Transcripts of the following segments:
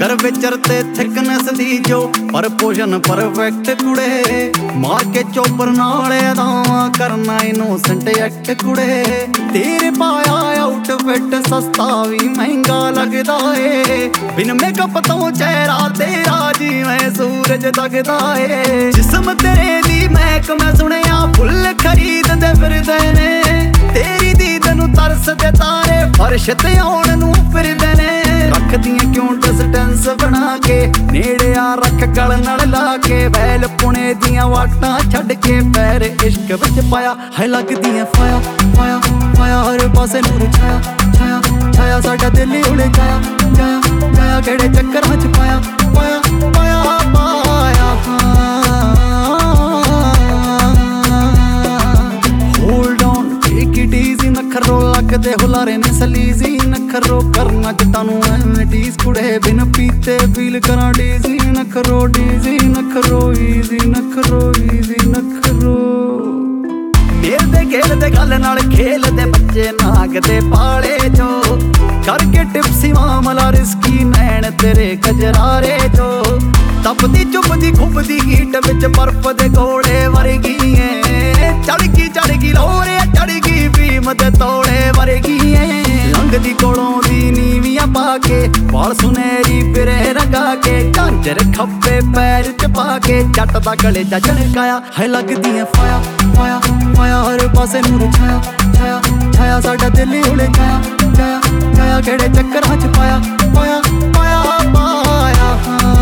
curvature ਤੇ thickness ਦੀ ਜੋ ਪਰਪੋਸ਼ਨ perfect ਕੁੜੇ ਮਾਰ ਕੇ ਚੋਪਰ ਨਾਲ ਅਦਾਵਾਂ ਕਰਨਾ ਇਨੋਸੈਂਟ ਐਕਟ ਕੁੜੇ ਤੇਰੇ ਪਾਇਆ ਆਊਟਫਿਟ ਸਸਤਾ ਵੀ ਮਹਿੰਗਾ ਲੱਗਦਾ ਏ ਬਿਨ ਮੇਕਅਪ ਤੋਂ ਚਿਹਰਾ ਤੇਰਾ ਜਿਵੇਂ ਸੂਰਜ ਤੱਕਦਾ ਏ ਜਿਸਮ ਤੇਰੇ ਦੀ ਮਹਿਕ ਮੈਂ ਸੁਣਿਆ ਫੁੱਲ ਖਰੀਦਦੇ ਫਿਰਦੇ ਨੇ ਤੇਰੀ ਦੀਦ ਨੂੰ ਤਰਸਦੇ ਤਾਰੇ ਫਰਸ਼ ਤੇ ਆਉਣ ਨੂੰ ਫਿਰਦੇ ਨੇ ਰੱਖਦੀਆਂ ਕਿਉਂ ਡਿਸਟੈਂਸ ਬਣਾ ਕੇ ਨੇੜੇ ਆ ਰੱਖ ਗਲ ਨਾਲ ਲਾ ਕੇ ਵੈਲ ਪੁਣੇ ਦੀਆਂ ਵਾਟਾਂ ਛੱਡ ਕੇ ਪੈਰ ਇਸ਼ਕ ਵਿੱਚ ਪਾਇਆ ਹੈ ਲੱਗਦੀਆਂ ਫਾਇਆ ਫਾਇਆ ਫਾਇਆ ਹਰ ਪਾਸੇ ਨੂਰ ਛਾਇਆ ਛਾਇਆ ਛਾਇਆ ਸਾਡਾ ਦਿਲ ਉੜੇ ਜਾਇਆ ਜਾਇਆ ਜਾਇਆ ਕਿਹੜੇ ਚੱਕਰਾਂ ਚ ਪਾਇਆ ਪਾਇਆ ਪਾਇਆ ਪਾਇਆ hold on take it easy ਨਖਰੋ ਲੱਗਦੇ ਹੁਲਾਰੇ ਨੇ ਸਲੀਜ਼ੀ ਨਖਰੋ ਕਰਨਾ ਜੱਟਾਂ ਨੂੰ ਐਵੇਂ ਟੀਸ ਕੁੜੇ ਬਿਨ ਪੀਤੇ ਫੀਲ ਕਰਾਂ ਡੀਜ਼ੀ ਨਖਰੋ ਡੀਜ਼ੀ ਨਖਰੋ ਈਜ਼ੀ ਨਖਰੋ ਈਜ਼ੀ ਨਖਰੋ ਮੇਰਦੇ ਖੇਲਦੇ ਗੱਲ ਨਾਲ ਖੇਲਦੇ ਬੱਚੇ ਨਾਗਦੇ ਪਾਲੇ ਜੋ ਕਰਕੇ ਟਿਪਸੀ ਮਾਮਲਾ ਰਿਸਕੀ ਨੈਣ ਤੇਰੇ ਕਜਰਾਰੇ ਜੋ ਤਪਦੀ ਚੁੱਪਦੀ ਖੁੱਬਦੀ ਹੀਟ ਵਿੱਚ ਬਰਫ ਦੇ ਗੋਲੇ ਵਰਗੀ ਏ ਚੜ ਗਈ ਲੋਰੇ ਚੜ ਗਈ ਭੀਮ ਦੇ ਤੋੜੇ ਵਰਗੀ ਏ ਲੰਘਦੀ ਕੋਲੋਂ ਦੀ ਨੀਵੀਆਂ ਪਾ ਕੇ ਵਾਲ ਸੁਨਹਿਰੀ ਫਿਰੇ ਰੰਗਾ ਕੇ ਝਾਂਜਰ ਖੱਬੇ ਪੈਰ ਚ ਪਾ ਕੇ ਜੱਟ ਦਾ ਗਲੇ ਚ ਝਣਕਾਇਆ ਹੈ ਲੱਗਦੀਆਂ ਫਾਇਆ ਫਾਇਆ ਫਾਇਆ ਹਰ ਪਾਸੇ ਨੂਰ ਛਾਇਆ ਛਾਇਆ ਛਾਇਆ ਸਾਡਾ ਦਿਲ ਉੜੇ ਜਾਇਆ ਜਾਇਆ ਜਾਇਆ ਕਿਹੜੇ ਚੱਕਰਾਂ ਚ ਪਾਇਆ ਪਾਇਆ ਪਾਇਆ ਪਾਇਆ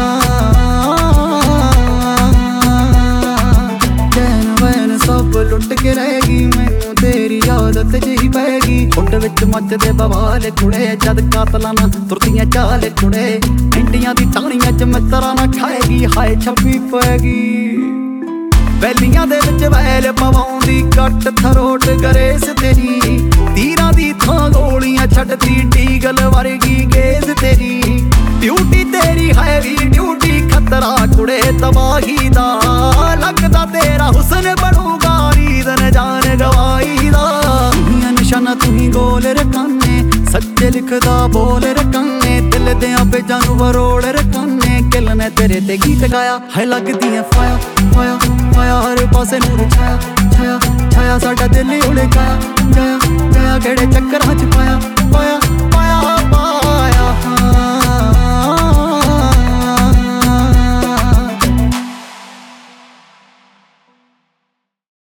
ਚੈਨ ਸਭ ਲੁੱਟ ਕੇ ਰਹੇਗੀ ਮੈਨੂੰ ਤੇਰੀ ਆਦਤ ਜਿਹੀ ਪੈਗੀ ਉੱਡ ਵਿੱਚ ਮੱਚਦੇ ਬਵਾਲ ਕੁੜੇ ਜਦ ਕਾਤਲਾਂ ਨਾ ਤੁਰਦੀਆਂ ਚਾਲ ਕੁੜੇ ਇੰਡੀਆਂ ਦੀ ਟਾਣੀਆਂ ਚ ਮਿੱਤਰਾਂ ਨਾ ਖਾਏਗੀ ਹਾਏ ਛੱਪੀ ਪੈਗੀ ਵੈਲੀਆਂ ਦੇ ਵਿੱਚ ਵੈਲ ਪਵਾਉਂਦੀ ਕੱਟ ਥਰੋਟ ਗਰੇਸ ਤੇਰੀ ਤੀਰਾਂ ਦੀ ਥਾਂ ਗੋਲੀਆਂ ਛੱਡਦੀ ਡੀਗਲ ਵਰਗੀ ਗੇਜ਼ ਤੇਰੀ ਡਿਊਟੀ ਤੇਰੀ ਹੈ ਵੀ ਡਿਊਟੀ ਖਤਰਾ ਕੁੜੇ ਤਬਾਹੀ ਦਾ ਲੱਗਦਾ ਤੇਰਾ ਹੁਸਨ ਬਣੂਗਾ ਰੀਦਨ ਜਾਨ ਗਵਾਈ ਦਾ ਨਿਸ਼ਾਨਾ ਤੂੰ ਗੋਲ ਰਕਾਨੇ ਸੱਚੇ ਲਿਖਦਾ ਬੋਲ ਰਕਾਨੇ ਦਿਲ ਦੇ ਬੇਜਾਂ ਨੂੰ ਵਰੋੜ ਰਕਾਨੇ ਕਿਲ ਨੇ ਤੇਰੇ ਤੇ ਗੀਤ ਗਾਇਆ ਹੈ ਲੱਗਦੀਆਂ ਫਾਇਆ ਫਾਇਆ ਫਾਇਆ ਹਰ ਪਾਸੇ ਨੂਰ ਛਾਇਆ ਛਾਇਆ ਛਾਇਆ ਸਾਡਾ ਦਿਲ ਉੜੇ ਜਾਇਆ ਜਾਇਆ ਜਾਇਆ ਕਿਹੜੇ ਚੱਕਰਾਂ ਚ ਪਾਇਆ ਪਾਇਆ